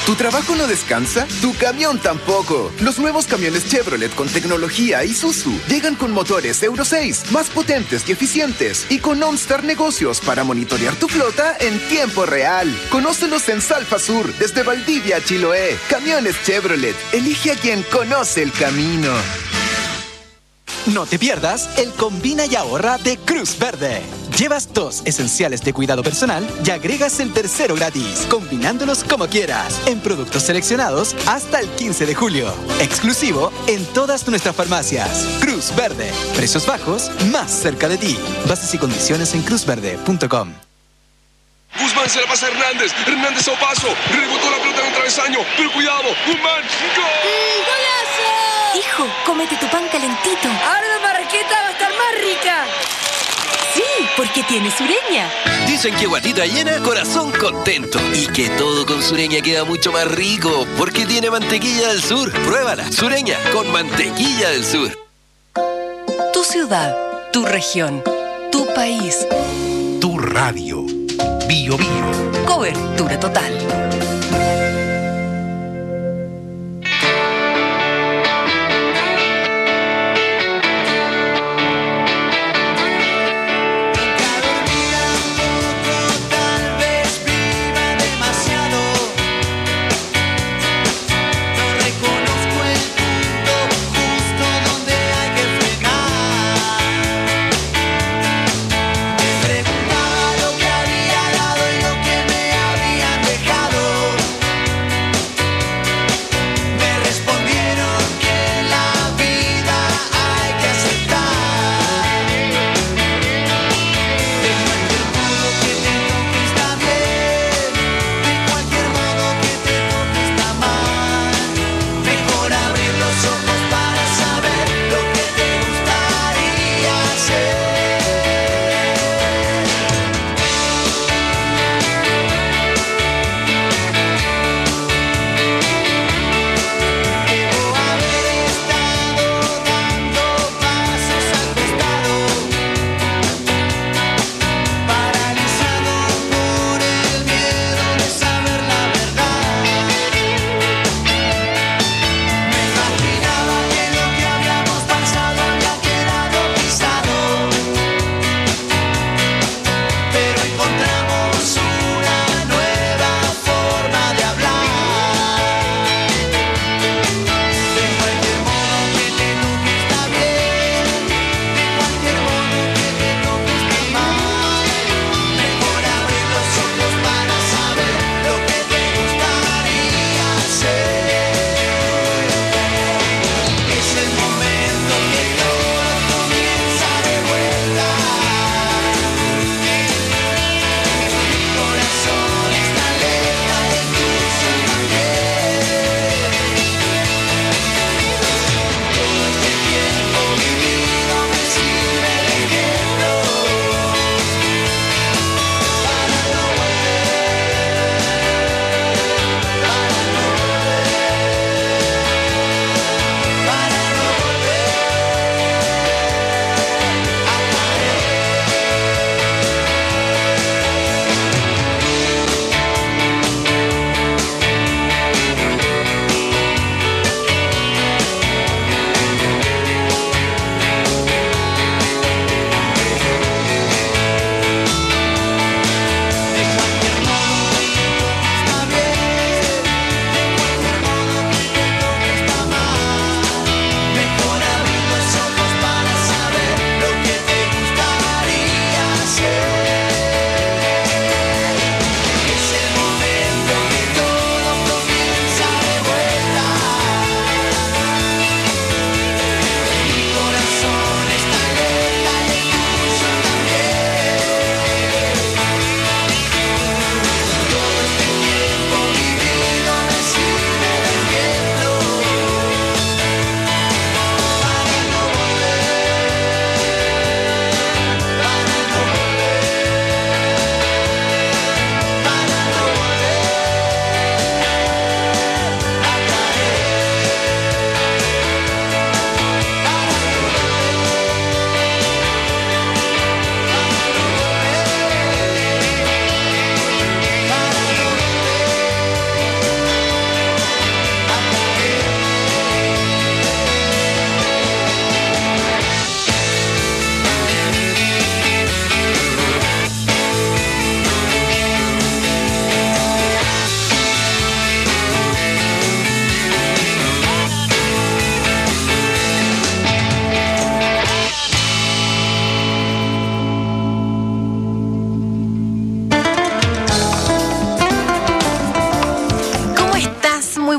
¿Tu trabajo no descansa? ¡Tu camión tampoco! Los nuevos camiones Chevrolet con tecnología Isuzu llegan con motores Euro 6, más potentes y eficientes, y con OnStar Negocios para monitorear tu flota en tiempo real. Conócelos en Salfa Sur, desde Valdivia a Chiloé. Camiones Chevrolet. Elige a quien conoce el camino. No te pierdas el Combina y Ahorra de Cruz Verde. Llevas 2 esenciales de cuidado personal y agregas el tercero gratis, combinándolos como quieras, en productos seleccionados hasta el 15 de julio. Exclusivo en todas nuestras farmacias. Cruz Verde. Precios bajos, más cerca de ti. Bases y condiciones en cruzverde.com. Guzmán se la pasa a Hernández. Hernández a paso. Rebotó la pelota en un travesaño. Pero cuidado. Guzmán. ¡Gol! ¡Golazo! Hijo, cómete tu pan calentito. Ahora la marraqueta va a estar más rica. Sí, porque tiene Sureña. Dicen que guatita llena, corazón contento. Y que todo con Sureña queda mucho más rico, porque tiene mantequilla del sur. Pruébala. Sureña, con mantequilla del sur. Tu ciudad, tu región, tu país. Tu radio. Bio Bio. Cobertura total. Preguntaba lo que había dado y lo que me habían dejado.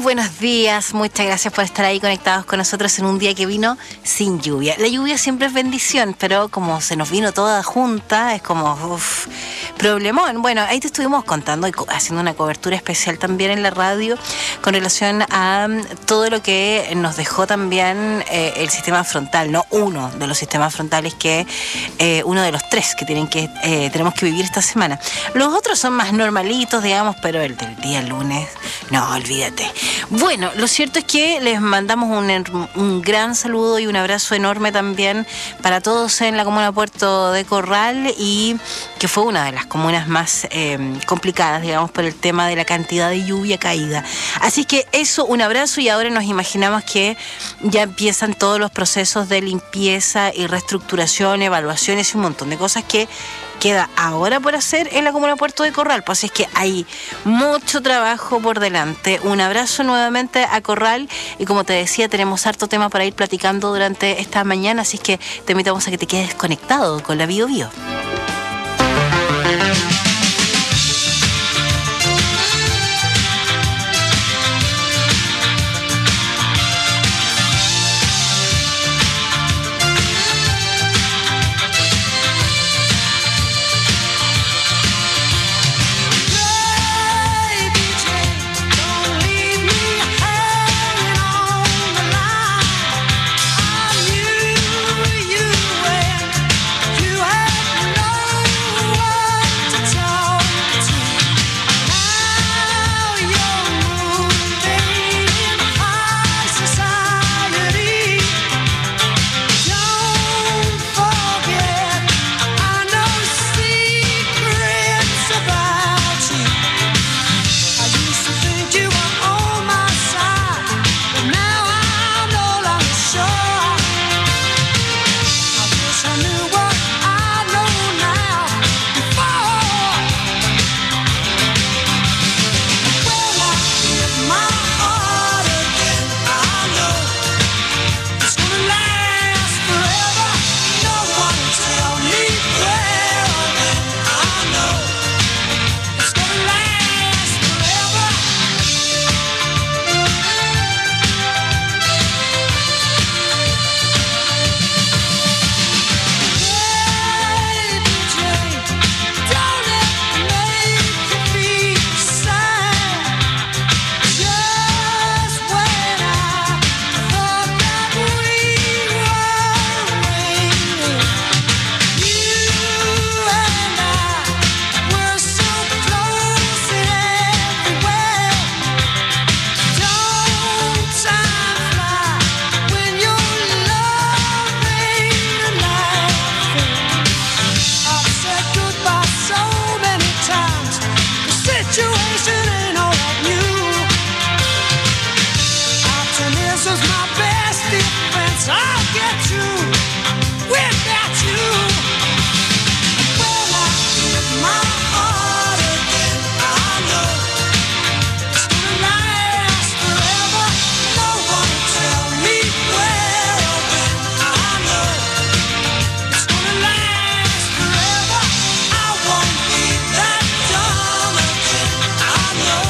buenos días, muchas gracias por estar ahí conectados con nosotros en un día que vino sin lluvia. La lluvia siempre es bendición, pero como se nos vino toda junta, es como problemón. Bueno, ahí te estuvimos contando y haciendo una cobertura especial también en la radio con relación a todo lo que nos dejó también el sistema frontal, no uno de los sistemas frontales, que uno de los 3 que tenemos que vivir esta semana. Los otros son más normalitos, digamos, pero el del día lunes, no, olvídate. Bueno, lo cierto es que les mandamos un gran saludo y un abrazo enorme también para todos en la comuna Puerto de Corral, y que fue una de las comunas más complicadas, digamos, por el tema de la cantidad de lluvia caída. Así que eso, un abrazo, y ahora nos imaginamos que ya empiezan todos los procesos de limpieza y reestructuración, evaluaciones y un montón de cosas que queda ahora por hacer en la comuna Puerto de Corral. Pues es que hay mucho trabajo por delante. Un abrazo nuevamente a Corral, y como te decía, tenemos harto tema para ir platicando durante esta mañana, así que te invitamos a que te quedes conectado con la Bio Bio. I know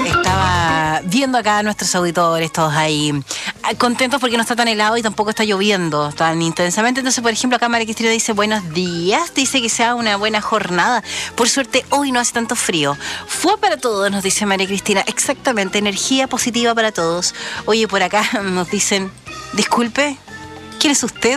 estaba viendo acá a nuestros auditores, todos ahí contentos porque no está tan helado y tampoco está lloviendo tan intensamente. Entonces, por ejemplo, acá María Cristina dice buenos días, dice que sea una buena jornada. Por suerte, hoy no hace tanto frío. Fue para todos, nos dice María Cristina. Exactamente, energía positiva para todos. Oye, por acá nos dicen, disculpe, ¿quién es usted?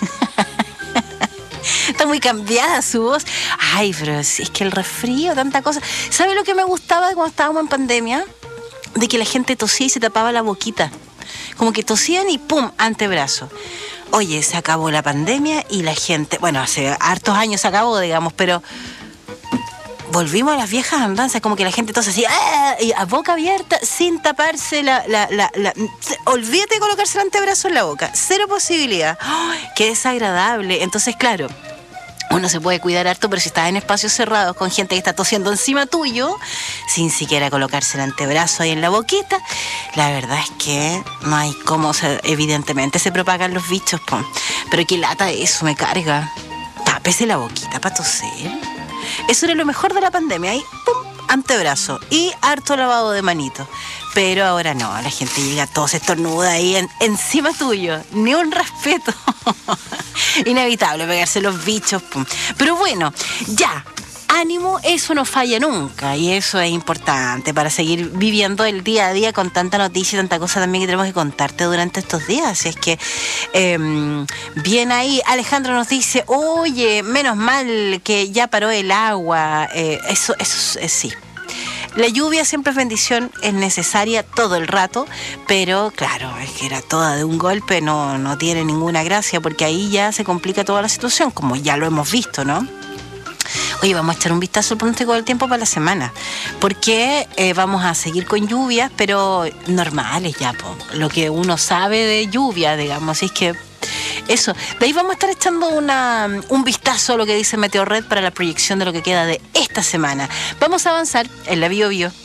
Está muy cambiada su voz. Ay, pero es que el resfrío, tanta cosa. ¿Sabe lo que me gustaba cuando estábamos en pandemia? De que la gente tosía y se tapaba la boquita. Como que tosían y ¡pum! Antebrazo. Oye, se acabó la pandemia y la gente... Bueno, hace hartos años se acabó, digamos, pero... Volvimos a las viejas andanzas, como que la gente tose así, ¡ah! Y a boca abierta, sin taparse olvídate de colocarse el antebrazo en la boca. Cero posibilidad. ¡Ay, qué desagradable! Entonces, claro, uno se puede cuidar harto, pero si estás en espacios cerrados con gente que está tosiendo encima tuyo, sin siquiera colocarse el antebrazo ahí en la boquita, la verdad es que no hay cómo, o sea, evidentemente se propagan los bichos, po. Pero qué lata eso, me carga. Tápese la boquita para toser. Eso era lo mejor de la pandemia, ahí, pum, antebrazo y harto lavado de manito. Pero ahora no, la gente llega, todo se estornuda ahí encima tuyo, ni un respeto. Inevitable pegarse los bichos, pum. Pero bueno, ya, ánimo, eso no falla nunca y eso es importante para seguir viviendo el día a día con tanta noticia y tanta cosa también que tenemos que contarte durante estos días. Así es que, bien ahí, Alejandro nos dice, oye, menos mal que ya paró el agua. Eso sí. La lluvia siempre es bendición, es necesaria todo el rato, pero claro, es que era toda de un golpe, no tiene ninguna gracia, porque ahí ya se complica toda la situación, como ya lo hemos visto, ¿no? Oye, vamos a echar un vistazo al pronóstico del tiempo para la semana, porque vamos a seguir con lluvias, pero normales ya, lo que uno sabe de lluvia, digamos, así es que eso, de ahí vamos a estar echando un vistazo a lo que dice Meteorred para la proyección de lo que queda de esta semana. Vamos a avanzar en la Bio Bio.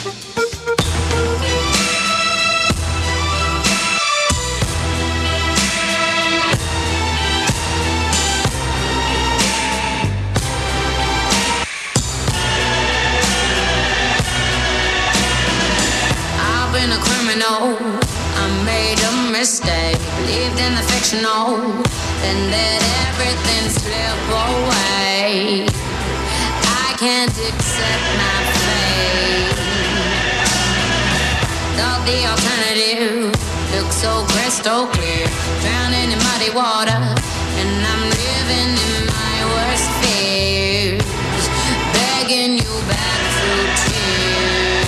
I've been a criminal. I made a mistake, believed in the fictional, then let everything slip away. I can't accept my fate. Thought the alternative looked so crystal clear, drowning in muddy water, and I'm living in my worst fears, begging you back through tears.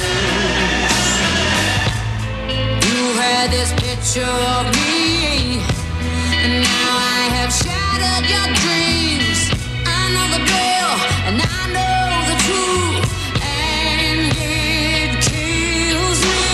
You had this picture of me, and now I have shattered your dreams. I know the drill, and I know the truth, and it kills me.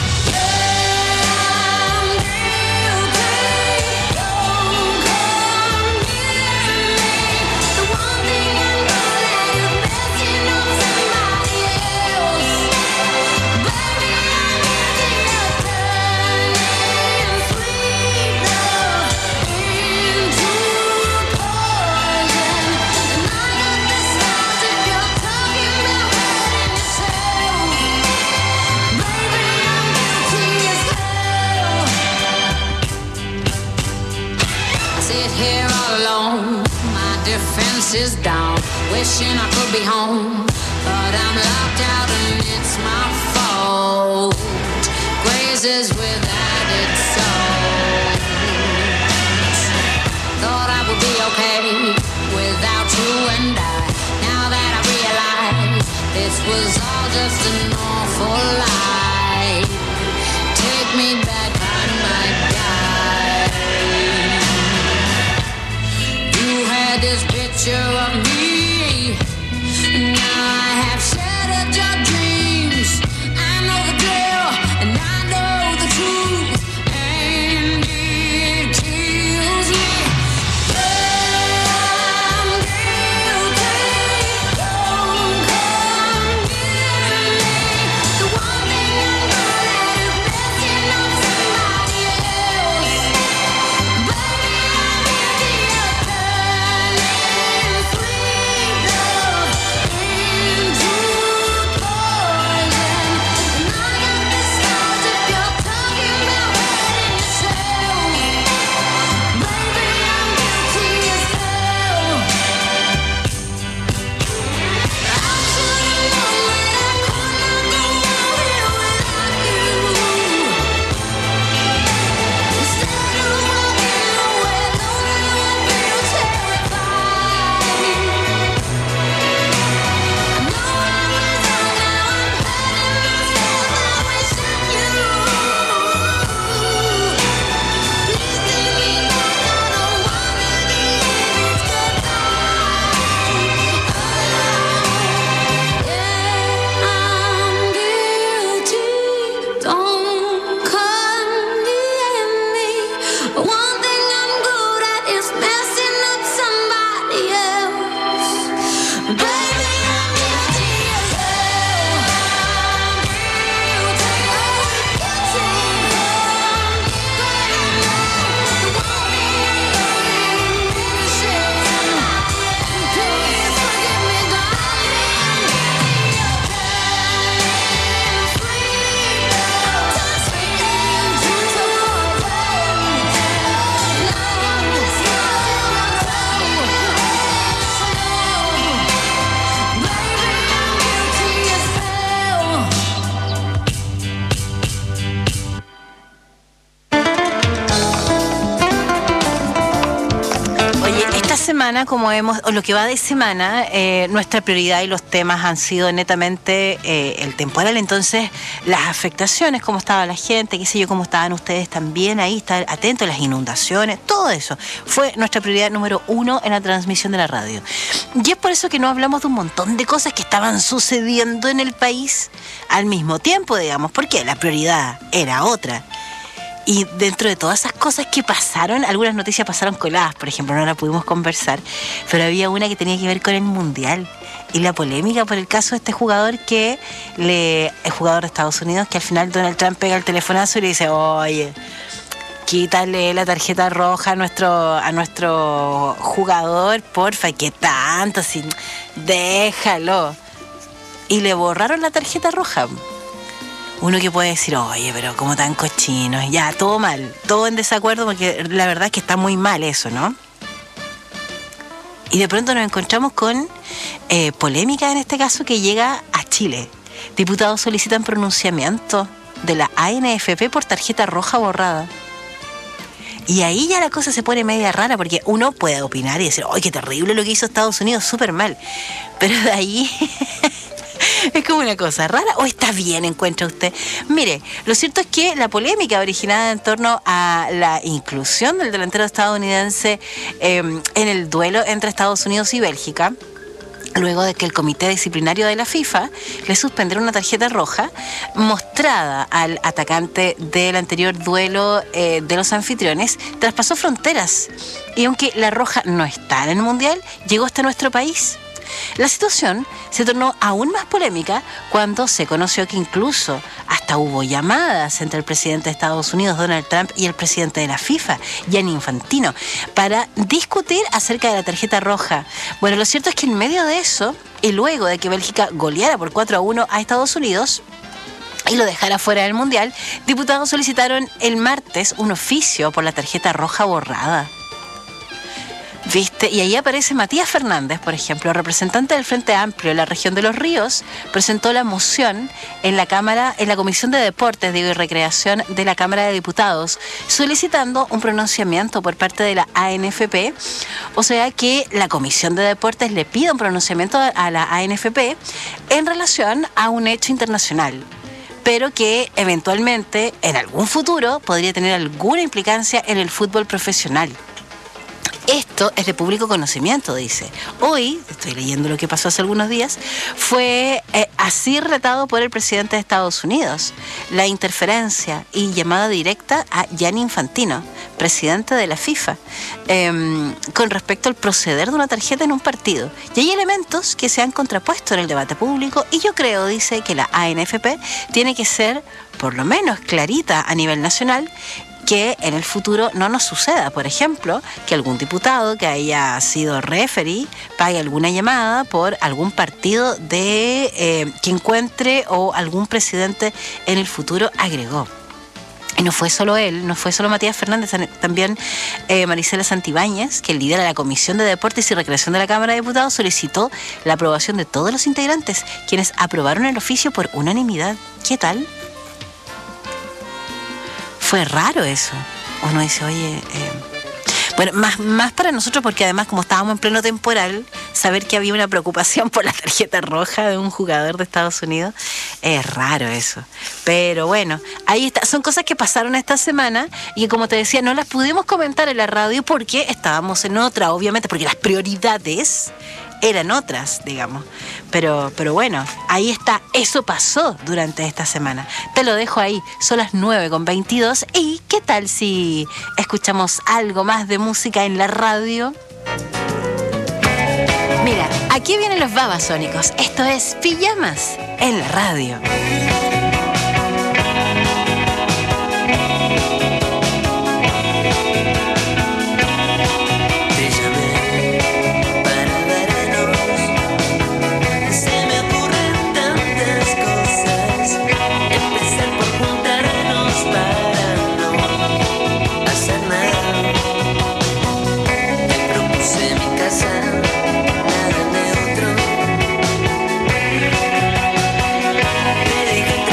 I'm guilty, don't come near me. The one thing I know is messing up somebody else. Baby, I'm guilty of turning sweet love into poison. And I got the scars if you're talking about hurting yourself. Baby, I'm guilty as hell. I sit here all alone, my defense is down, wishing I could be home, but I'm locked out and it's my fault. Grazes with added salt. Thought I would be okay without you and I. Now that I realize this was all just an awful lie. Take me back, I might die. You had this picture of me, and now I have shattered your dreams. I know the drill, and I know the truth, and it kills me. I'm guilty, don't come near me. The one thing semana, o lo que va de semana, nuestra prioridad y los temas han sido netamente el temporal. Entonces, las afectaciones, cómo estaba la gente, qué sé yo, cómo estaban ustedes también ahí, estar atentos a las inundaciones, todo eso fue nuestra prioridad número 1 en la transmisión de la radio. Y es por eso que no hablamos de un montón de cosas que estaban sucediendo en el país al mismo tiempo, digamos, porque la prioridad era otra. Y dentro de todas esas cosas que pasaron, algunas noticias pasaron coladas, por ejemplo, no la pudimos conversar, pero había una que tenía que ver con el Mundial y la polémica por el caso de este jugador el jugador de Estados Unidos, que al final Donald Trump pega el telefonazo y le dice, oye, quítale la tarjeta roja a nuestro jugador, porfa, ¿qué tanto? Así, déjalo. Y le borraron la tarjeta roja. Uno que puede decir, oye, pero como tan cochinos, ya, todo mal, todo en desacuerdo, porque la verdad es que está muy mal eso, ¿no? Y de pronto nos encontramos con polémica en este caso que llega a Chile. Diputados solicitan pronunciamiento de la ANFP por tarjeta roja borrada. Y ahí ya la cosa se pone media rara, porque uno puede opinar y decir, ¡ay, qué terrible lo que hizo Estados Unidos! Súper mal. Pero de ahí es como una cosa rara. ¿O está bien, encuentra usted? Mire, lo cierto es que la polémica originada en torno a la inclusión del delantero estadounidense en el duelo entre Estados Unidos y Bélgica, luego de que el comité disciplinario de la FIFA le suspendiera una tarjeta roja mostrada al atacante del anterior duelo de los anfitriones, traspasó fronteras. Y aunque la roja no está en el Mundial, llegó hasta nuestro país. La situación se tornó aún más polémica cuando se conoció que incluso hasta hubo llamadas entre el presidente de Estados Unidos, Donald Trump, y el presidente de la FIFA, Gianni Infantino, para discutir acerca de la tarjeta roja. Bueno, lo cierto es que en medio de eso, y luego de que Bélgica goleara por 4-1 a Estados Unidos y lo dejara fuera del Mundial, diputados solicitaron el martes un oficio por la tarjeta roja borrada. ¿Viste? Y ahí aparece Matías Fernández, por ejemplo, representante del Frente Amplio de la región de Los Ríos, presentó la moción en la Comisión de Deportes, y Recreación de la Cámara de Diputados, solicitando un pronunciamiento por parte de la ANFP, o sea que la Comisión de Deportes le pida un pronunciamiento a la ANFP en relación a un hecho internacional, pero que eventualmente, en algún futuro, podría tener alguna implicancia en el fútbol profesional. Esto es de público conocimiento, dice. Hoy, estoy leyendo lo que pasó hace algunos días, fue así relatado por el presidente de Estados Unidos, la interferencia y llamada directa a Gianni Infantino, presidente de la FIFA, con respecto al proceder de una tarjeta en un partido. Y hay elementos que se han contrapuesto en el debate público y yo creo, dice, que la ANFP tiene que ser, por lo menos, clarita a nivel nacional, que en el futuro no nos suceda, por ejemplo, que algún diputado que haya sido referee pague alguna llamada por algún partido que encuentre o algún presidente en el futuro, agregó. Y no fue solo él, no fue solo Matías Fernández, también Marisela Santibáñez, que lidera la Comisión de Deportes y Recreación de la Cámara de Diputados, solicitó la aprobación de todos los integrantes, quienes aprobaron el oficio por unanimidad. ¿Qué tal? Fue raro eso. Uno dice, oye, bueno, más para nosotros, porque además, como estábamos en pleno temporal, saber que había una preocupación por la tarjeta roja de un jugador de Estados Unidos, es raro eso. Pero bueno, ahí está. Son cosas que pasaron esta semana y que, como te decía, no las pudimos comentar en la radio porque estábamos en otra, obviamente, porque las prioridades eran otras, digamos. Pero bueno, ahí está. Eso pasó durante esta semana. Te lo dejo ahí. Son las 9:22. ¿Y qué tal si escuchamos algo más de música en la radio? Mira, aquí vienen los Babasónicos. Esto es Pijamas en la radio. Nada neutro.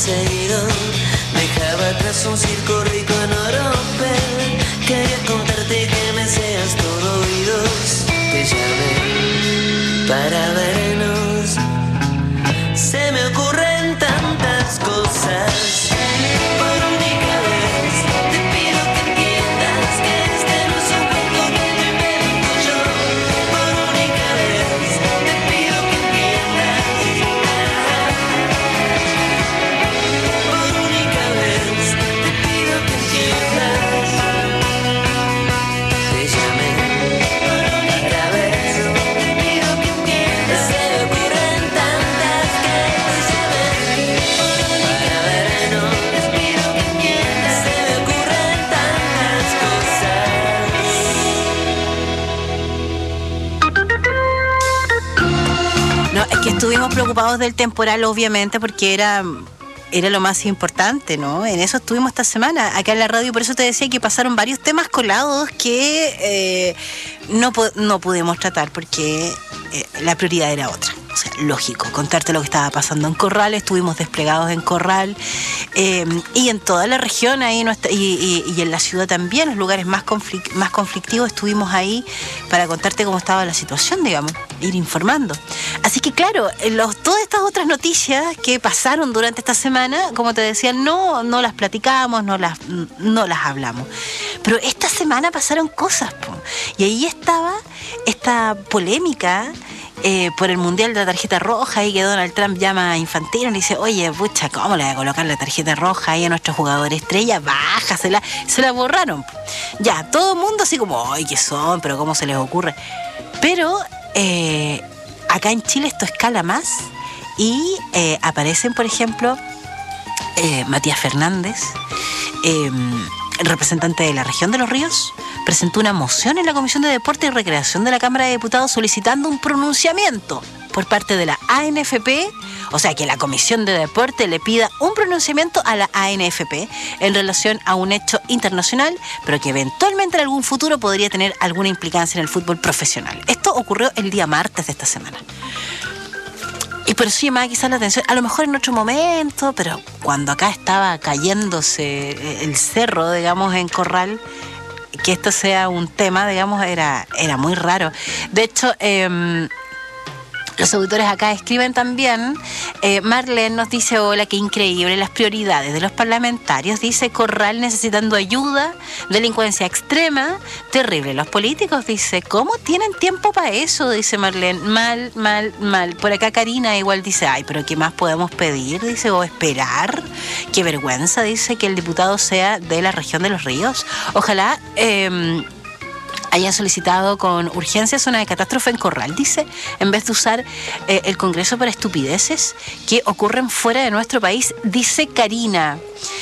seguido. Dejaba atrás un circo rico en oropel. Quería contarte que me seas todo oídos. Te llamé para vernos. Se me ocurren tantas cosas. Por única vez te pido que entiendas que este no es un cuento que me invento yo. Por única vez te pido que entiendas. Por única vez te pido que entiendas. Te llamé por única vez. Te pido que entiendas. Se me ocurren tantas que te llamé. Por única vez no te pido que entiendas. Se me ocurren tantas cosas. No, es que estuvimos preocupados del temporal, obviamente, porque era lo más importante, ¿no? En eso estuvimos esta semana acá en la radio, por eso te decía que pasaron varios temas colados que no pudimos tratar porque la prioridad era otra. O sea, lógico, contarte lo que estaba pasando en Corral. Estuvimos desplegados en Corral y en toda la región ahí y en la ciudad también, los lugares más conflictivos, estuvimos ahí para contarte cómo estaba la situación, digamos, ir informando. Así que claro, todas estas otras noticias que pasaron durante esta semana, como te decía, no las platicamos, no las hablamos. Pero esta semana pasaron cosas, po. Y ahí estaba esta polémica por el Mundial de la tarjeta roja, y que Donald Trump llama a Infantino y le dice: oye, pucha, ¿cómo le voy a colocar la tarjeta roja ahí a nuestro jugador estrella? Bájasela. Se la borraron. Ya, todo el mundo así como: ay, ¿qué son? ¿Pero cómo se les ocurre? Pero acá en Chile esto escala más y aparecen, por ejemplo, Matías Fernández, el representante de la región de Los Ríos, presentó una moción en la Comisión de Deporte y Recreación de la Cámara de Diputados solicitando un pronunciamiento por parte de la ANFP, o sea, que la Comisión de Deporte le pida un pronunciamiento a la ANFP en relación a un hecho internacional, pero que eventualmente en algún futuro podría tener alguna implicancia en el fútbol profesional. Esto ocurrió el día martes de esta semana. Y por eso llamaba quizás la atención, a lo mejor en otro momento, pero cuando acá estaba cayéndose el cerro, digamos, en Corral, que esto sea un tema, digamos, era muy raro. De hecho, los auditores acá escriben también. Marlene nos dice: hola, qué increíble las prioridades de los parlamentarios. Dice: Corral necesitando ayuda, delincuencia extrema, terrible. Los políticos, dice: ¿cómo tienen tiempo para eso? Dice Marlene. Mal. Por acá Karina igual dice: ay, pero ¿qué más podemos pedir? Dice, o esperar. Qué vergüenza, dice, que el diputado sea de la región de Los Ríos. Ojalá hayan solicitado con urgencia zona de catástrofe en Corral, dice, en vez de usar el Congreso para estupideces que ocurren fuera de nuestro país, dice Karina.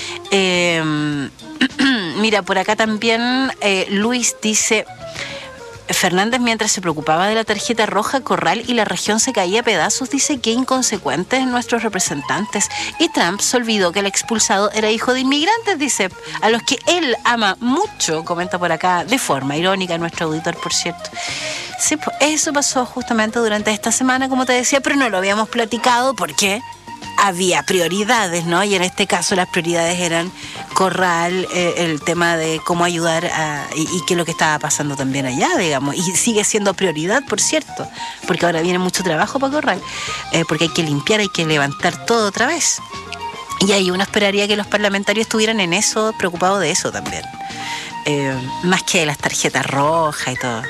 Mira, por acá también Luis dice: Fernández, mientras se preocupaba de la tarjeta roja, Corral y la región se caía a pedazos. Dice: qué inconsecuentes nuestros representantes. Y Trump se olvidó que el expulsado era hijo de inmigrantes, dice, a los que él ama mucho, comenta por acá, de forma irónica nuestro auditor, por cierto. Sí, pues eso pasó justamente durante esta semana, como te decía, pero no lo habíamos platicado porque había prioridades, ¿no? Y en este caso las prioridades eran Corral, el tema de cómo ayudar y qué es lo que estaba pasando también allá, digamos. Y sigue siendo prioridad, por cierto, porque ahora viene mucho trabajo para Corral, porque hay que limpiar, hay que levantar todo otra vez. Y ahí uno esperaría que los parlamentarios estuvieran en eso, preocupados de eso también. Más que de las tarjetas rojas y todo.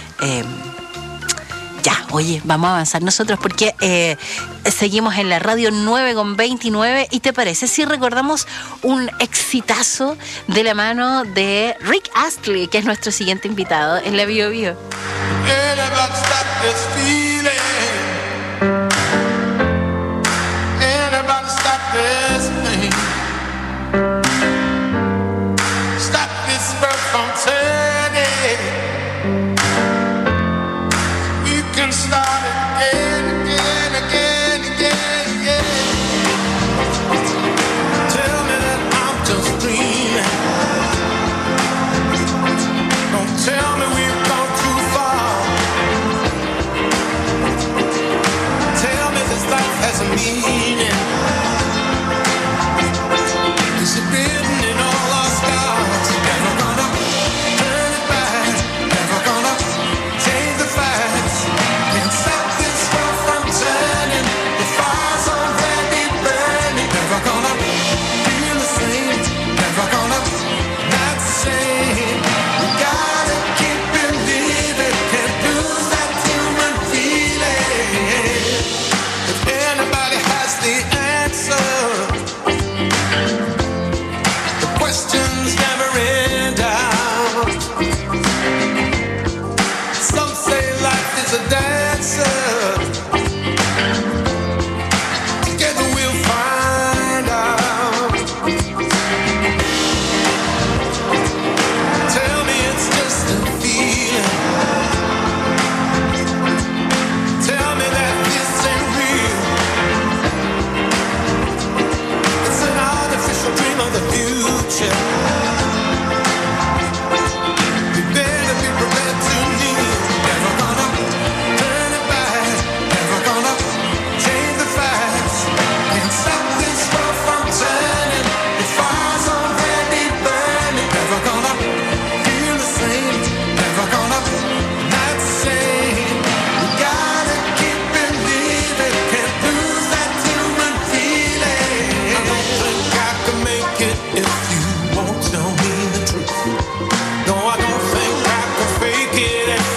Ya, oye, vamos a avanzar nosotros porque seguimos en la radio 9:29. ¿Y te parece si recordamos un exitazo de la mano de Rick Astley, que es nuestro siguiente invitado en la Bio Bio?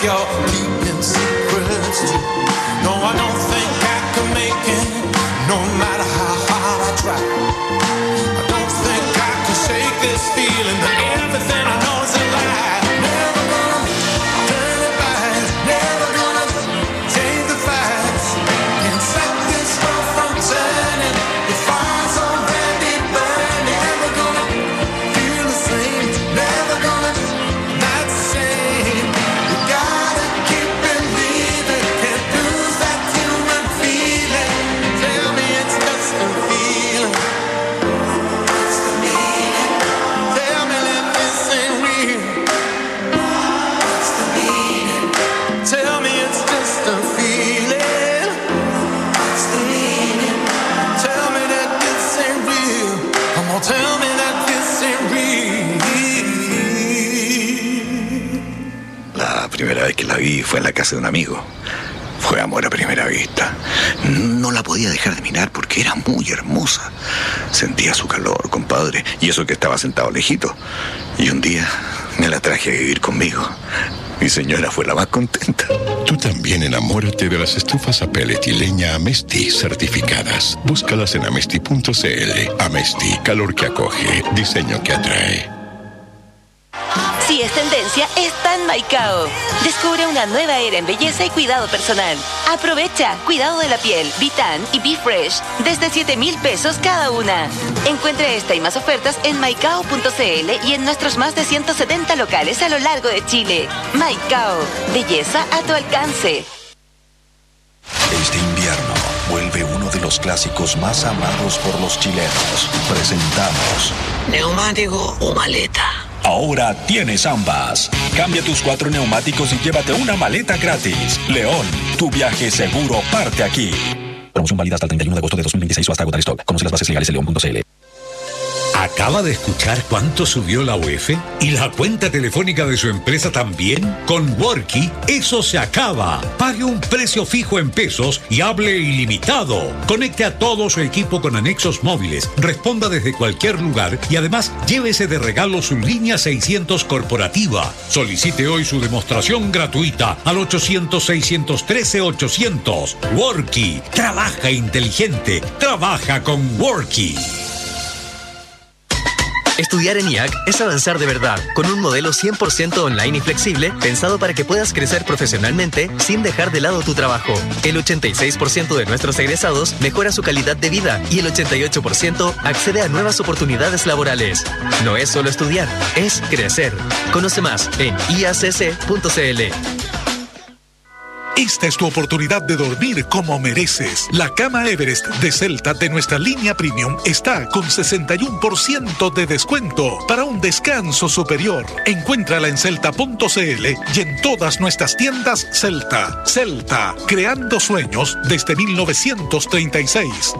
you're keeping secrets too. No, I don't think I can make it, no matter how hard I try. I don't think I can shake this feeling that everything I know is a lie. Never gonna turn it back, never gonna change the facts. Can't stop this world from turning. The fire's already burned. Never gonna feel the same, never gonna not the same. You gotta keep believing, can't lose that human feeling. Tell me it's just a feeling. What's the meaning? Tell me that this ain't real. What's the meaning? Tell me it's just a feeling. What's the meaning? Tell me that this ain't real. Come on, tell me that this ain't real. La primera vez que la vi fue en la casa de un amigo. Fue amor a primera vista. No la podía dejar de mirar porque era muy hermosa. Sentía su calor, compadre, y eso que estaba sentado lejito. Y un día me la traje a vivir conmigo. Mi señora fue la más contenta. Tú también enamórate de las estufas a pellet y leña Amesti certificadas. Búscalas en amesti.cl. Amesti, calor que acoge, diseño que atrae. Si es tendencia, está en Maicao. Descubre una nueva era en belleza y cuidado personal. Aprovecha cuidado de la piel, Vitan y Be Fresh desde 7,000 pesos cada una. Encuentre esta y más ofertas en maicao.cl y en nuestros más de 170 locales a lo largo de Chile. Maicao, belleza a tu alcance. Este invierno vuelve uno de los clásicos más amados por los chilenos. Presentamos ¿neumático o maleta? Ahora tienes ambas. Cambia tus 4 neumáticos y llévate una maleta gratis. León, tu viaje seguro parte aquí. Promoción válida hasta el 31 de agosto de 2026 o hasta agotar stock. Conoce las bases legales en león.cl. ¿Acaba de escuchar cuánto subió la UF? ¿Y la cuenta telefónica de su empresa también? Con Worky, eso se acaba. Pague un precio fijo en pesos y hable ilimitado. Conecte a todo su equipo con anexos móviles, responda desde cualquier lugar y además llévese de regalo su línea 600 corporativa. Solicite hoy su demostración gratuita al 800-613-800. Worky, trabaja inteligente, trabaja con Worky. Estudiar en IAC es avanzar de verdad, con un modelo 100% online y flexible, pensado para que puedas crecer profesionalmente sin dejar de lado tu trabajo. El 86% de nuestros egresados mejora su calidad de vida y el 88% accede a nuevas oportunidades laborales. No es solo estudiar, es crecer. Conoce más en iacc.cl. Esta es tu oportunidad de dormir como mereces. La cama Everest de Celta de nuestra línea Premium está con 61% de descuento para un descanso superior. Encuéntrala en celta.cl y en todas nuestras tiendas Celta. Celta, creando sueños desde 1936.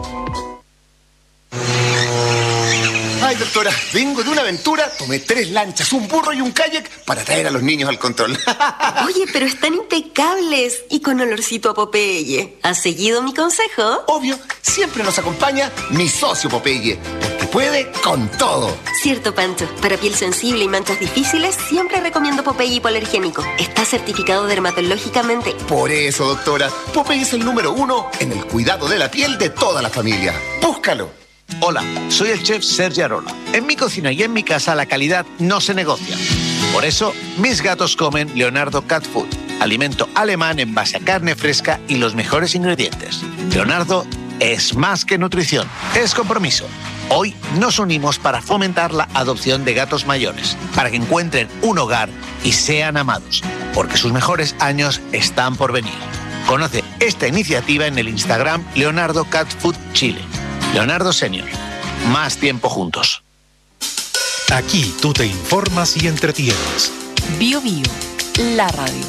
Ay, doctora, vengo de una aventura, tomé 3 lanchas, un burro y un kayak para traer a los niños al control. Oye, pero están impecables y con olorcito a Popeye. ¿Has seguido mi consejo? Obvio, siempre nos acompaña mi socio Popeye, porque puede con todo. Cierto, Pancho. Para piel sensible y manchas difíciles, siempre recomiendo Popeye hipoalergénico. Está certificado dermatológicamente. Por eso, doctora, Popeye es el número 1 en el cuidado de la piel de toda la familia. Búscalo. Hola, soy el chef Sergio Arola. En mi cocina y en mi casa la calidad no se negocia. Por eso, mis gatos comen Leonardo Cat Food, alimento alemán en base a carne fresca y los mejores ingredientes. Leonardo es más que nutrición, es compromiso. Hoy nos unimos para fomentar la adopción de gatos mayores, para que encuentren un hogar y sean amados, porque sus mejores años están por venir. Conoce esta iniciativa en el Instagram Leonardo Cat Food Chile. Leonardo Senior. Más tiempo juntos. Aquí tú te informas y entretienes. Bio Bio, la radio.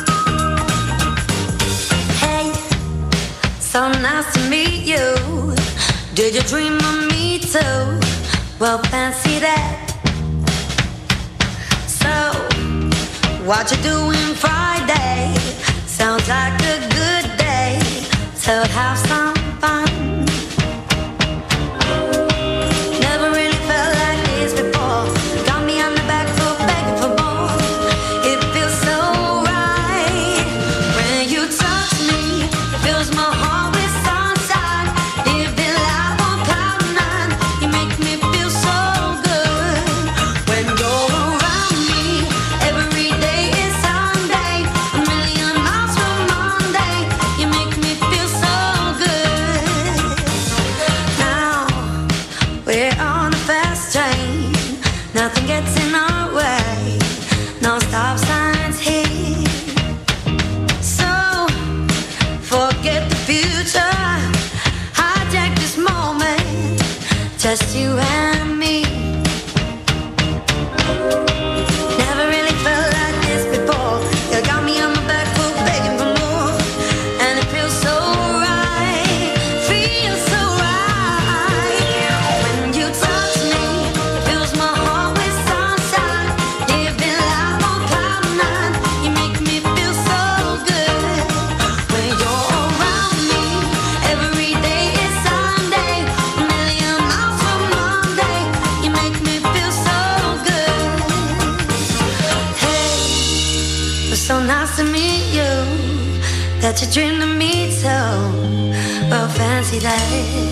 So nice to meet you. you dream of me too? Well, fancy that. So, what you doing Friday? Sounds like a good day to have some fun. Never really felt like this before. Got me on the back foot begging for more. It feels so right when you touch me. It fills my heart with sunshine. Living life on cloud nine. You make me feel so good when you're around me. Every day is Sunday. A million miles from Monday. You make me feel so good. Now we're on a fast train. Nothing gets in our way. No stop signs here. So forget the future. Hijack this moment. Just you and me. Never really felt like this before. You got me on my back foot begging for more. And it feels so right. Feels so right. When you touch me, it fills my heart with sunshine. Living life on cloud nine. You make me feel so good. When you're around me, every day is Sunday. A million miles from Monday. You make me feel so good. Hey, it was so nice to meet you. That you dreamed of me too. Well, fancy that.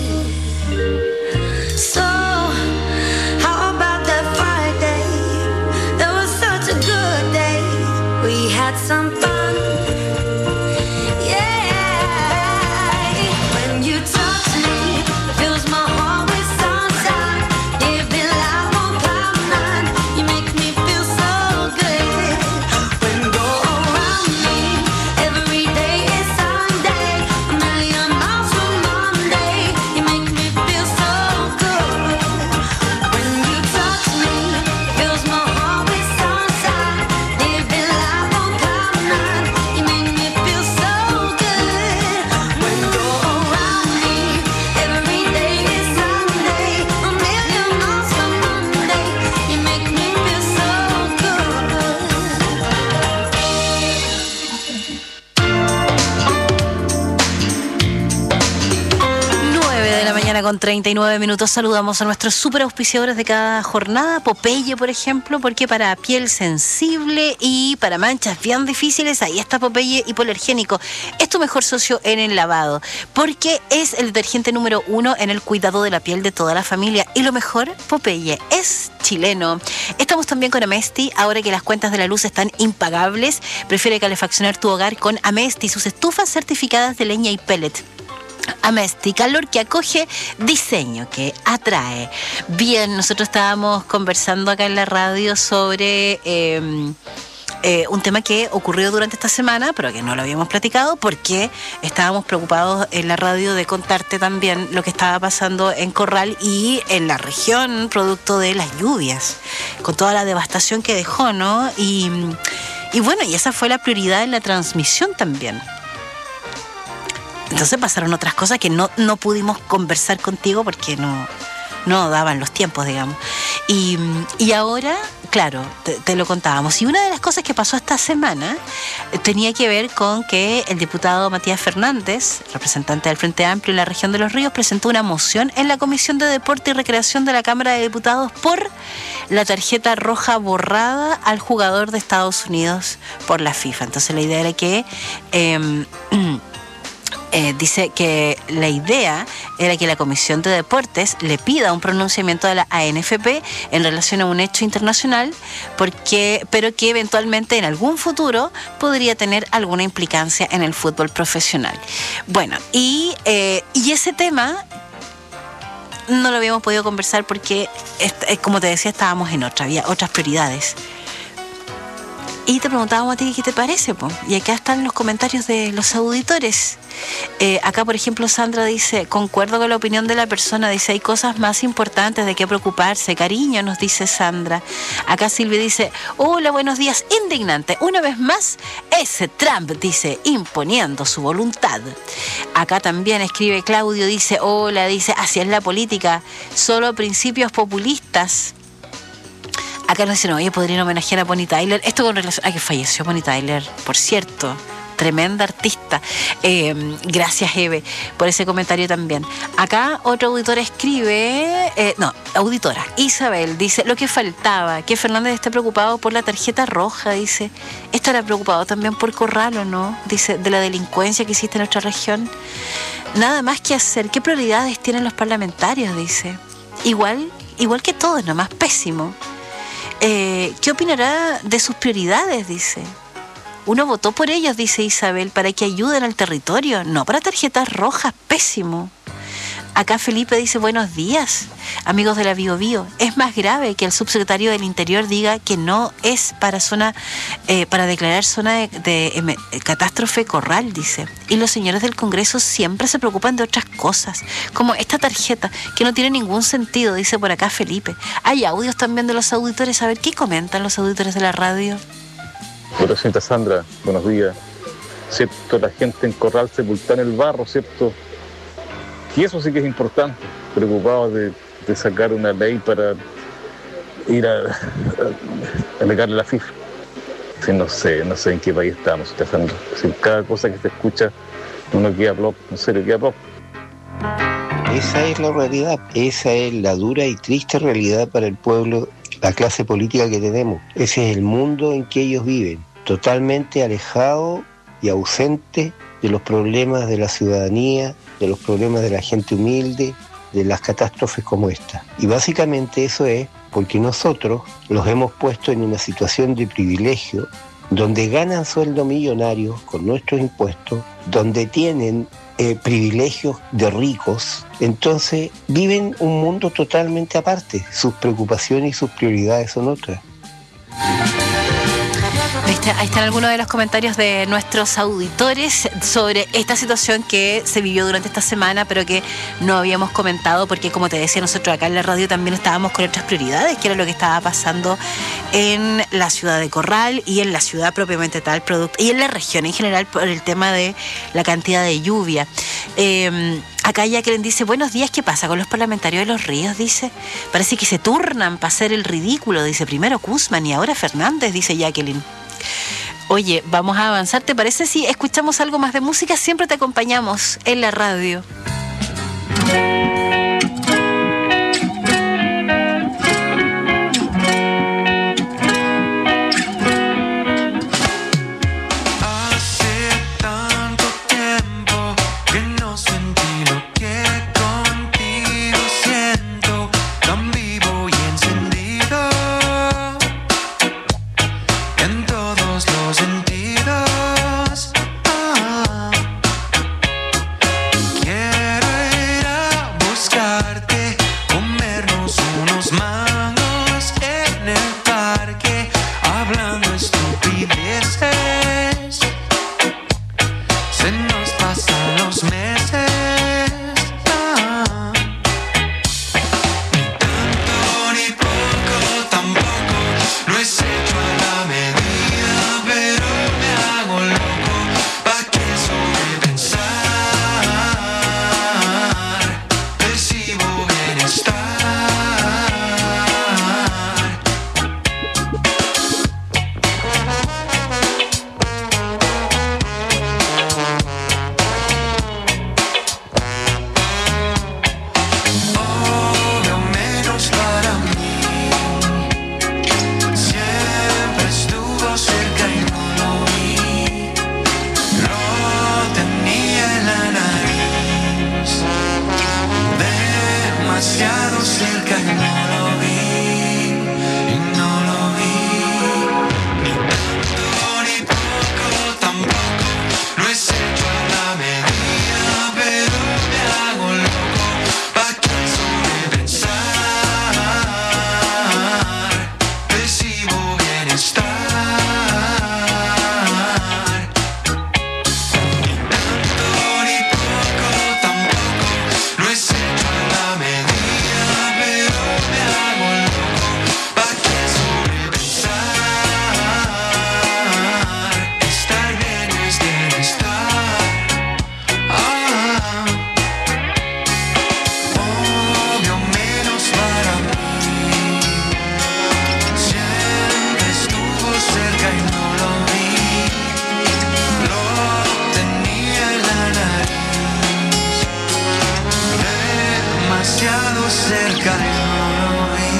So, how about that Friday? That was such a good day. We had some fun. Yeah. When you touch me, it fills my heart with sunshine. Living life on cloud nine. You make me feel so good. When you're around me, every day is Sunday. A million miles from Monday. You make me feel so good. When you touch me, it fills my heart with sunshine. Living life on cloud nine. You make me feel so good. When you're around me, every day is Sunday. A million miles from Monday. You make me feel so good. 9 de la mañana con 39 minutos. Saludamos a nuestros super auspiciadores de cada jornada. Popeye, por ejemplo, porque para piel sensible y para manchas bien difíciles, ahí está Popeye Hipoalergénico. Es tu mejor socio en el lavado, porque es el detergente número 1 en el cuidado de la piel de toda la familia. Y lo mejor, Popeye es chileno. Estamos también con Amesti. Ahora que las cuentas de la luz están impagables, prefiere calefaccionar tu hogar con Amesti, sus estufas certificadas de leña y pellet. Amesti, calor que acoge, diseño que atrae. Bien, nosotros estábamos conversando acá en la radio sobre un tema que ocurrió durante esta semana, pero que no lo habíamos platicado porque estábamos preocupados en la radio de contarte también lo que estaba pasando en Corral y en la región, producto de las lluvias, con toda la devastación que dejó, ¿no? Y bueno, y esa fue la prioridad en la transmisión también. Entonces pasaron otras cosas que no pudimos conversar contigo porque no daban los tiempos, digamos. Y ahora, claro, te lo contábamos. Y una de las cosas que pasó esta semana tenía que ver con que el diputado Matías Fernández, representante del Frente Amplio en la región de Los Ríos, presentó una moción en la Comisión de Deporte y Recreación de la Cámara de Diputados por la tarjeta roja borrada al jugador de Estados Unidos por la FIFA. Entonces la idea era que... dice que la idea era que la Comisión de Deportes le pida un pronunciamiento a la ANFP en relación a un hecho internacional, pero que eventualmente en algún futuro podría tener alguna implicancia en el fútbol profesional. Bueno, y ese tema no lo habíamos podido conversar porque, como te decía, estábamos en había otras prioridades. Y te preguntábamos a ti qué te parece, po. Y acá están los comentarios de los auditores. Acá, por ejemplo, Sandra dice, concuerdo con la opinión de la persona, dice, hay cosas más importantes de qué preocuparse, cariño, nos dice Sandra. Acá Silvia dice, hola, buenos días, indignante. Una vez más, ese Trump, dice, imponiendo su voluntad. Acá también escribe Claudio, dice, hola, dice, así es la política, solo principios populistas. Acá nos dicen, oye, podrían homenajear a Bonnie Tyler. Esto con relación a que falleció Bonnie Tyler, por cierto. Tremenda artista. Gracias, Eve, por ese comentario también. Acá otro auditor escribe, auditora, Isabel, dice, lo que faltaba, que Fernández esté preocupado por la tarjeta roja, dice. ¿Estará preocupado también por Corral o no? Dice, de la delincuencia que existe en nuestra región. Nada más que hacer. ¿Qué prioridades tienen los parlamentarios? Dice. Igual que todos, nomás pésimo. ¿Qué opinará de sus prioridades? Dice. Uno votó por ellos, dice Isabel, para que ayuden al territorio, no para tarjetas rojas, pésimo. Acá Felipe dice, buenos días, amigos de la Bio Bio. Es más grave que el subsecretario del Interior diga que no es para declarar zona de catástrofe Corral, dice. Y los señores del Congreso siempre se preocupan de otras cosas, como esta tarjeta, que no tiene ningún sentido, dice por acá Felipe. Hay audios también de los auditores, a ver, ¿qué comentan los auditores de la radio? Hola, señorita Sandra, buenos días. ¿Cierto? La gente en Corral sepulta en el barro, ¿cierto? Y eso sí que es importante, preocupados de sacar una ley para ir a alegarle la FIFA. Sí, no sé en qué país estamos, señorita Sandra. Si cada cosa que se escucha uno queda block, en serio, queda block. Esa es la realidad, esa es la dura y triste realidad para el pueblo, la clase política que tenemos. Ese es el mundo en que ellos viven, totalmente alejado y ausente de los problemas de la ciudadanía, de los problemas de la gente humilde, de las catástrofes como esta. Y básicamente eso es porque nosotros los hemos puesto en una situación de privilegio, donde ganan sueldo millonario con nuestros impuestos, donde tienen privilegios de ricos, entonces viven un mundo totalmente aparte. Sus preocupaciones y sus prioridades son otras. Ahí están algunos de los comentarios de nuestros auditores sobre esta situación que se vivió durante esta semana, pero que no habíamos comentado porque, como te decía, nosotros acá en la radio también estábamos con otras prioridades, que era lo que estaba pasando en la ciudad de Corral y en la ciudad propiamente tal, y en la región en general por el tema de la cantidad de lluvia. Acá Jacqueline dice, buenos días, ¿qué pasa con los parlamentarios de Los Ríos? Dice, parece que se turnan para hacer el ridículo, dice, primero Kuzman y ahora Fernández, dice Jacqueline. Oye, vamos a avanzar, ¿te parece si escuchamos algo más de música? Siempre te acompañamos en la radio. Recibo bienestar. algo cerca y no lo vi.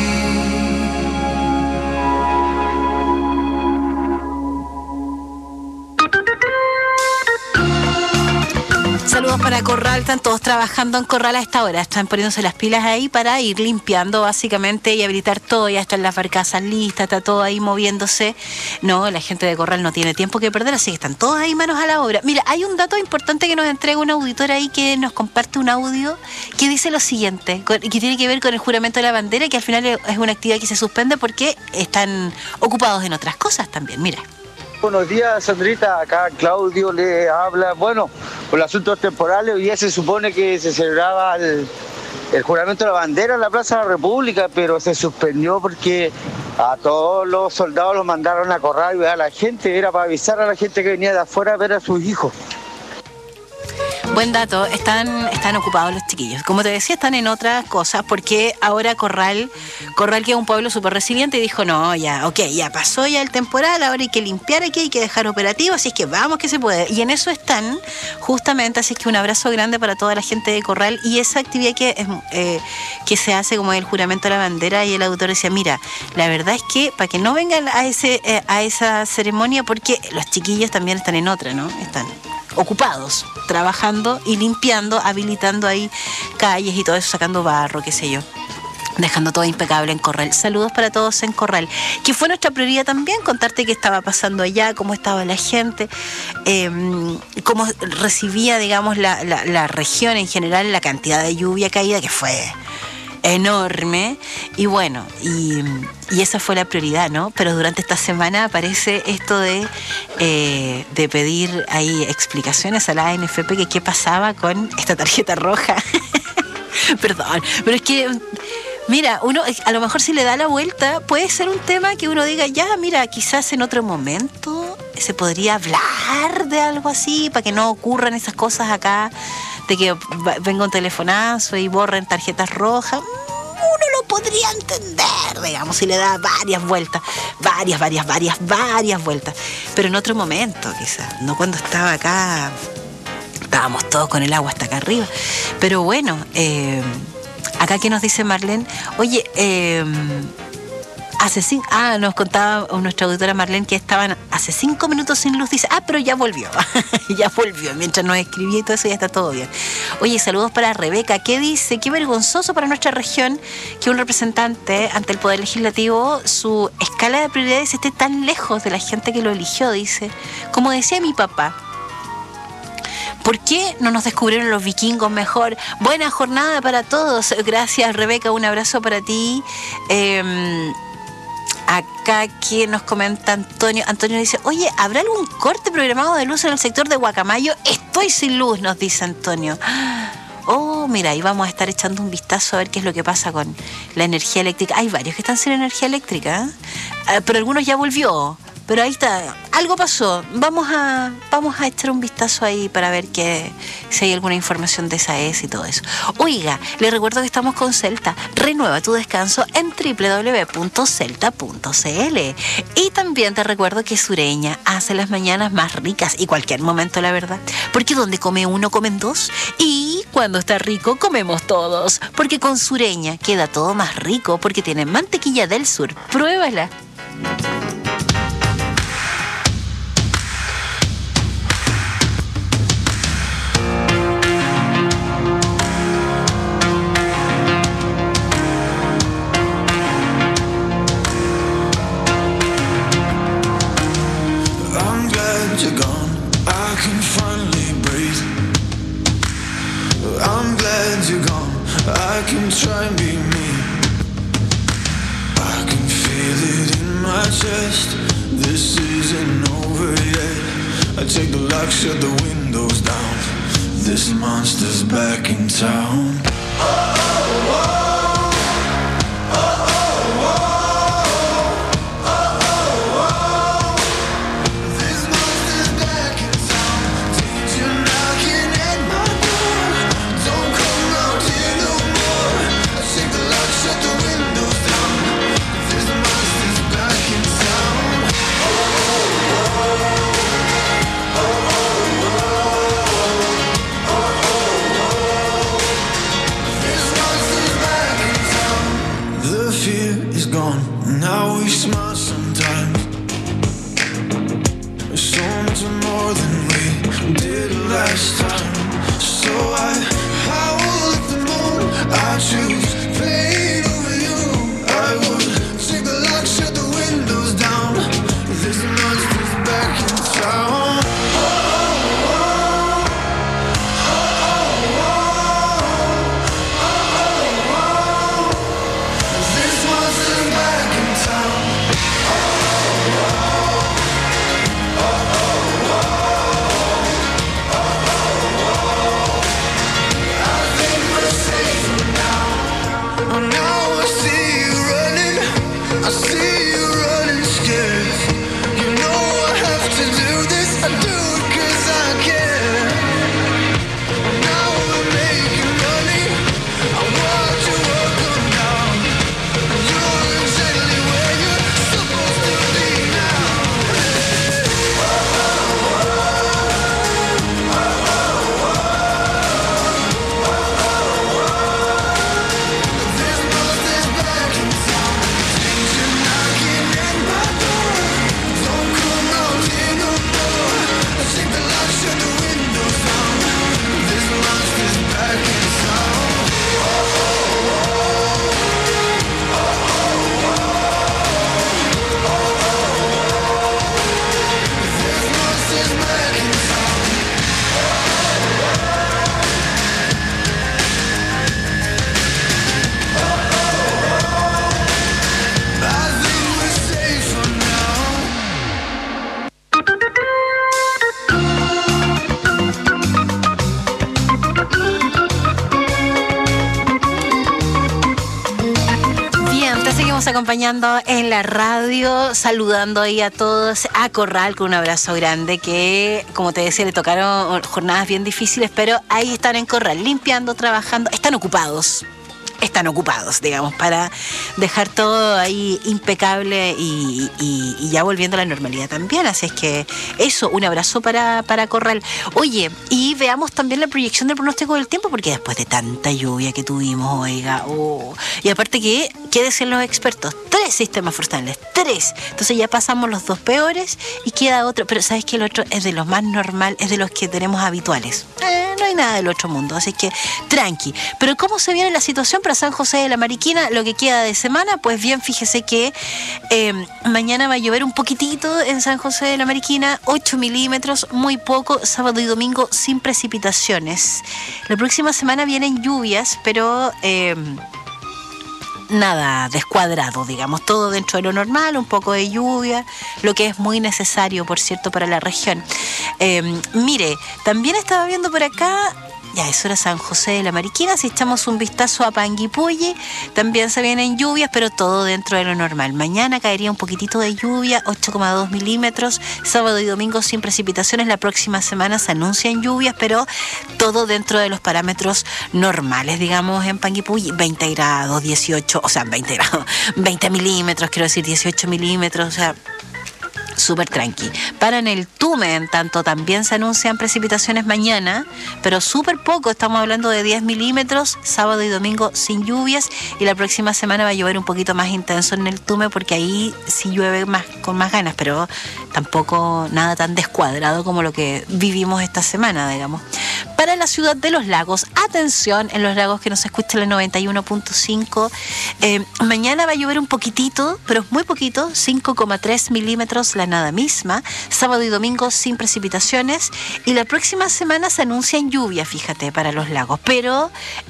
Saludos para Corral, están todos trabajando en Corral a esta hora, están poniéndose las pilas ahí para ir limpiando básicamente y habilitar todo, ya están las barcazas listas, está todo ahí moviéndose. No, la gente de Corral no tiene tiempo que perder, así que están todos ahí manos a la obra. Mira, hay un dato importante que nos entrega un auditor ahí que nos comparte un audio que dice lo siguiente, que tiene que ver con el juramento de la bandera, que al final es una actividad que se suspende porque están ocupados en otras cosas también. Mira. Buenos días, Sandrita. Acá Claudio le habla. Bueno, por los asuntos temporales, hoy día se supone que se celebraba el juramento de la bandera en la Plaza de la República, pero se suspendió porque a todos los soldados los mandaron a Corral y ver a la gente. Era para avisar a la gente que venía de afuera a ver a sus hijos. Buen dato, están ocupados los chiquillos. Como te decía, están en otras cosas, porque ahora Corral que es un pueblo súper resiliente, dijo, no, ya, ok, ya pasó ya el temporal, ahora hay que limpiar aquí, hay que dejar operativo, así es que vamos que se puede. Y en eso están, justamente, así es que un abrazo grande para toda la gente de Corral, y esa actividad que se hace como el juramento de la bandera, y el autor decía, mira, la verdad es que para que no vengan a esa ceremonia, porque los chiquillos también están en otra, ¿no? Están ocupados, trabajando y limpiando, habilitando ahí calles y todo eso, sacando barro, qué sé yo, dejando todo impecable en Corral. Saludos para todos en Corral, que fue nuestra prioridad también, contarte qué estaba pasando allá, cómo estaba la gente, cómo recibía, digamos, la región en general, la cantidad de lluvia caída, que fue enorme, y bueno, y esa fue la prioridad, ¿no? Pero durante esta semana aparece esto de pedir ahí explicaciones a la ANFP que qué pasaba con esta tarjeta roja. Perdón, pero es que, mira, uno a lo mejor si le da la vuelta puede ser un tema que uno diga, ya, mira, quizás en otro momento se podría hablar de algo así para que no ocurran esas cosas acá, de que venga un telefonazo y borren tarjetas rojas. Uno lo podría entender, digamos, si le da varias vueltas, varias vueltas, pero en otro momento quizás, no cuando estaba acá, estábamos todos con el agua hasta acá arriba. Pero bueno, acá que nos dice Marlene, oye, nos contaba nuestra auditora Marlene que estaban hace 5 minutos sin luz. Dice, pero ya volvió. Ya volvió. Mientras nos escribía y todo eso, ya está todo bien. Oye, saludos para Rebeca, que dice, qué vergonzoso para nuestra región que un representante ante el Poder Legislativo, su escala de prioridades esté tan lejos de la gente que lo eligió, dice. Como decía mi papá, ¿por qué no nos descubrieron los vikingos mejor? Buena jornada para todos. Gracias, Rebeca. Un abrazo para ti. Acá que nos comenta Antonio. Antonio dice, oye, ¿habrá algún corte programado de luz en el sector de Guacamayo? Estoy sin luz, nos dice Antonio. Oh, mira, ahí vamos a estar echando un vistazo a ver qué es lo que pasa con la energía eléctrica. Hay varios que están sin energía eléctrica, pero algunos ya volvió. Pero ahí está, algo pasó. Vamos a echar un vistazo ahí para ver si hay alguna información de esa y todo eso. Oiga, le recuerdo que estamos con Celta. Renueva tu descanso en www.celta.cl. Y también te recuerdo que Sureña hace las mañanas más ricas y cualquier momento, la verdad. Porque donde come uno, comen dos. Y cuando está rico, comemos todos. Porque con Sureña queda todo más rico porque tiene mantequilla del sur. Pruébala. You're gone, I can finally breathe. I'm glad you're gone, I can try and be me. I can feel it in my chest, this isn't over yet. I take the lock, shut the windows down, this monster's back in town. Oh, oh, oh. I choose pain over you. I would take the lock, shut the windows down. This monster's back in town. This monster's back in town. Now I see you running, I see you running scared. You know I have to do this, I do it 'cause I care. Now we're making money, I watch you walk on down. You're exactly where you're supposed to be now. Acompañando en la radio, saludando ahí a todos, a Corral con un abrazo grande, que como te decía le tocaron jornadas bien difíciles, pero ahí están en Corral, limpiando, trabajando, están ocupados, digamos, para dejar todo ahí impecable y ya volviendo a la normalidad también. Así es que eso, un abrazo para Corral. Oye, y veamos también la proyección del pronóstico del tiempo, porque después de tanta lluvia que tuvimos, oiga, y aparte ¿qué decían los expertos? 3 sistemas frontales, 3. Entonces ya pasamos los 2 peores y queda otro, pero ¿sabes qué? El otro es de los más normal, es de los que tenemos habituales. No hay nada del otro mundo, así que tranqui. Pero ¿cómo se viene la situación para San José de la Mariquina, lo que queda de semana? Pues bien, fíjese que mañana va a llover un poquitito en San José de la Mariquina, 8 milímetros, muy poco, sábado y domingo sin precipitaciones. La próxima semana vienen lluvias, pero nada descuadrado, digamos, todo dentro de lo normal, un poco de lluvia, lo que es muy necesario, por cierto, para la región. Mire, también estaba viendo por acá, ya eso era San José de la Mariquina. Si echamos un vistazo a Panguipulli, también se vienen lluvias, pero todo dentro de lo normal. Mañana caería un poquitito de lluvia, 8,2 milímetros, sábado y domingo sin precipitaciones. La próxima semana se anuncian lluvias, pero todo dentro de los parámetros normales, digamos, en Panguipulli, 20 grados, 18, o sea, 20 grados, 20 milímetros, quiero decir, 18 milímetros, o sea, súper tranqui. Para en el Tume, en tanto, también se anuncian precipitaciones mañana, pero súper poco, estamos hablando de 10 milímetros, sábado y domingo sin lluvias, y la próxima semana va a llover un poquito más intenso en el Tume, porque ahí sí llueve más, con más ganas, pero tampoco nada tan descuadrado como lo que vivimos esta semana, digamos. Para la ciudad de Los Lagos, atención, en Los Lagos que nos escucha el 91.5, mañana va a llover un poquitito, pero muy poquito, 5,3 milímetros, la nada misma, sábado y domingo sin precipitaciones, y la próxima semana se anuncian lluvias, fíjate, para Los Lagos, pero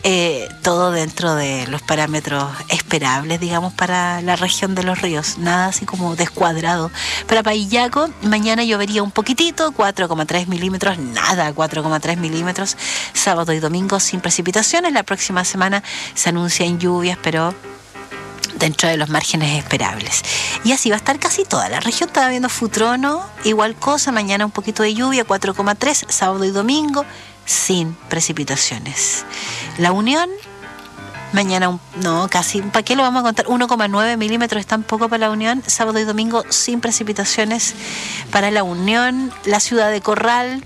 todo dentro de los parámetros esperables, digamos, para la región de Los Ríos, nada así como descuadrado. Para Pahillaco, mañana llovería un poquitito, 4,3 milímetros, nada, 4,3 milímetros, sábado y domingo sin precipitaciones. La próxima semana se anuncian lluvias, pero dentro de los márgenes esperables. Y así va a estar casi toda la región. Estaba viendo Futrono, igual cosa, mañana un poquito de lluvia, 4,3, sábado y domingo sin precipitaciones. La Unión, mañana, casi, ¿para qué lo vamos a contar? 1,9 milímetros, es tan poco para la Unión, sábado y domingo sin precipitaciones para la Unión. La ciudad de Corral,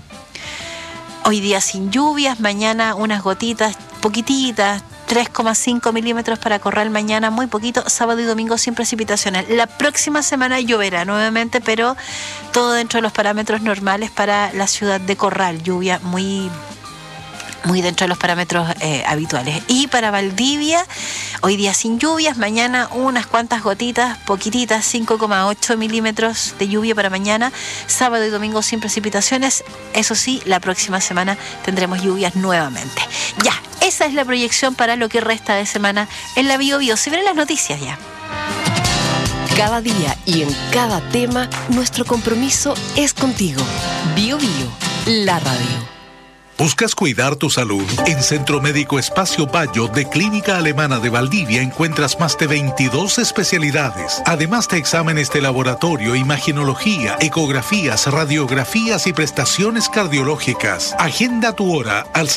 hoy día sin lluvias, mañana unas gotitas, poquititas, 3,5 milímetros para Corral mañana, muy poquito, sábado y domingo sin precipitaciones. La próxima semana lloverá nuevamente, pero todo dentro de los parámetros normales para la ciudad de Corral, lluvia muy muy dentro de los parámetros habituales. Y para Valdivia, hoy día sin lluvias, mañana unas cuantas gotitas, poquititas, 5,8 milímetros de lluvia para mañana, sábado y domingo sin precipitaciones. Eso sí, la próxima semana tendremos lluvias nuevamente. Ya, esa es la proyección para lo que resta de semana en la Bio Bio. Se ven las noticias ya. Cada día y en cada tema, nuestro compromiso es contigo. Bio Bio, la radio. ¿Buscas cuidar tu salud? En Centro Médico Espacio Bayo de Clínica Alemana de Valdivia encuentras más de 22 especialidades, además de exámenes de laboratorio, imagenología, ecografías, radiografías y prestaciones cardiológicas. Agenda tu hora al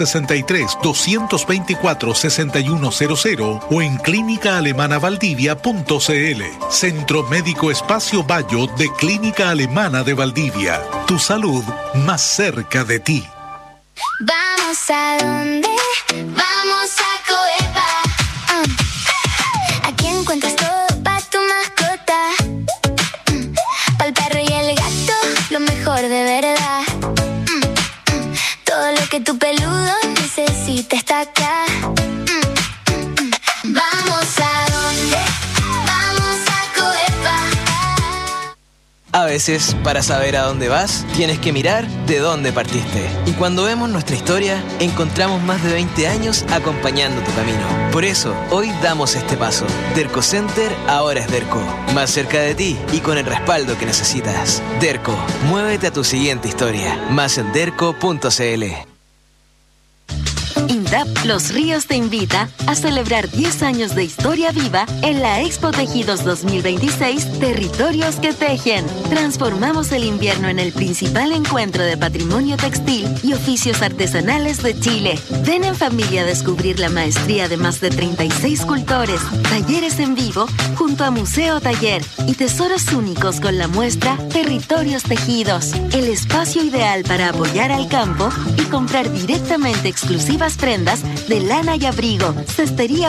63-224-6100 o en clínicaalemanaValdivia.cl. Centro Médico Espacio Bayo de Clínica Alemana de Valdivia. Tu salud más cerca de ti. Vamos a donde, vamos a Coepa. Aquí encuentras todo para tu mascota. Pa'l perro y el gato, lo mejor de verdad. Todo lo que tu peludo necesita está acá. Vamos a donde, vamos a Coepa. A veces, para saber a dónde vas, tienes que mirar de dónde partiste. Y cuando vemos nuestra historia, encontramos más de 20 años acompañando tu camino. Por eso, hoy damos este paso. Derco Center ahora es Derco. Más cerca de ti y con el respaldo que necesitas. Derco, muévete a tu siguiente historia. Más en derco.cl. INDAP Los Ríos te invita a celebrar 10 años de historia viva en la Expo Tejidos 2026 Territorios que Tejen. Transformamos el invierno en el principal encuentro de patrimonio textil y oficios artesanales de Chile. Ven en familia a descubrir la maestría de más de 36 cultores, talleres en vivo junto a Museo Taller y tesoros únicos con la muestra Territorios Tejidos. El espacio ideal para apoyar al campo y comprar directamente exclusivas prendas de lana y abrigo, cestería